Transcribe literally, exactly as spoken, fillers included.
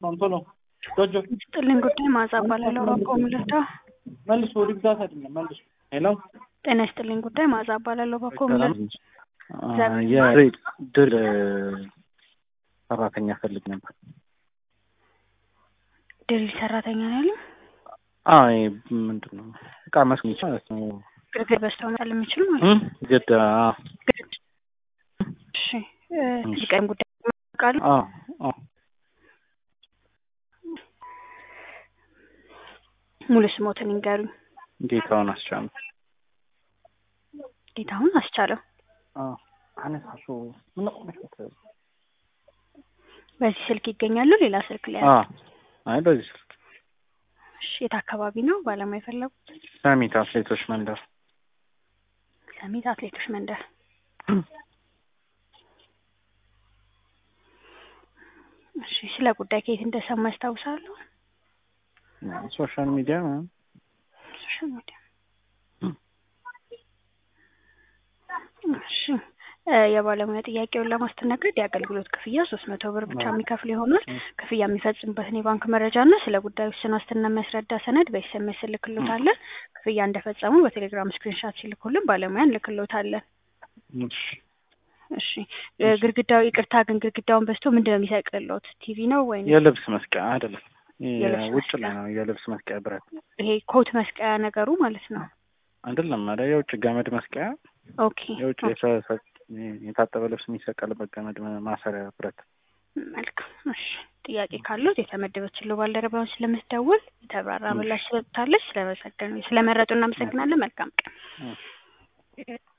አንቶሎ ጆጆ ጥልን ጉዳይ ማዛ ባላለው በኮምለታ መልስ ወዲ ግዛት አይደለም መልስ ሄሎ ጤና ይስጥልኝ ጉዳይ ማዛ ባላለው በኮምለታ የሬድ ድል ሰራተኛ ፈልግ ነበር ድል ሰራተኛ ነው ያለው አይ ምንድነው እቃ መስሚቻ ማለት ነው ግርግር በስተው ነው የሚችል ማለት ግድ እሺ ልቀም ጉዳይ ቃል አ አ ሙሉ ስሞትን ይንገሩኝ ጌታውን አስቻለው ጌታውን አስቻለው አ አነሳሱ ምን ነው በዚህ ስልክ ይገኛሉ ሌላ ስልክ ላይ አ አይ በዚህ ስልክ እሺ የት አካባቢ ነው ባለማ የፈለጉት ሰሚት አትሌቶች መንደር ሰሚት አትሌቶች መንደር እሺ ስለ ጉዳይ ከየት እንደሰማ ያስታውሳሉ ሶሻል ሚዲያ ነው ሶሻል ሚዲያ እሺ የባለሙያ ጥያቄውን ለማስተናገድ የአገልግሎት ክፍያ ሶስት መቶ ብር ብቻ የሚከፍል ይሆናል ክፍያ የሚፈጽምበትን የባንክ መረጃና ስለ ጉዳዩ ስናስተና የሚያስረዳ ሰነድ በኤስኤምኤስ ልክልዎታለን ክፍያ እንደፈጸሙ በቴሌግራም ስክሪንሾት ሲልኩልን ባለሙያን ልክልዎታለን እሺ ግርግዳው ይቅርታ ግን ግርግዳውን በስቶ ምንድነው የሚሰቅልልዎት ቲቪ ነው ወይ የልብስ መስቀያ አይደለም የውጭ ላይ ነው የልብስ መስቀያ ብረት ይሄ ኮት መስቀያ ነገሩ ማለት ነው አይደለም ማለት የውጭ ገመድ መስቀያ ኦኬ የውጭ የታጠበ ልብስ የሚሰቀልበት ገመድ ማሰሪያ ብረት መልካም እሺ ጥያቄ ካለው የተመደበችው ባልደረባውን ስለምትደውል ተብራራ ምላሽ ሰጥታለች ስለመሰከረኝ ስለመረጡና መሰግናለን መልካም ቀን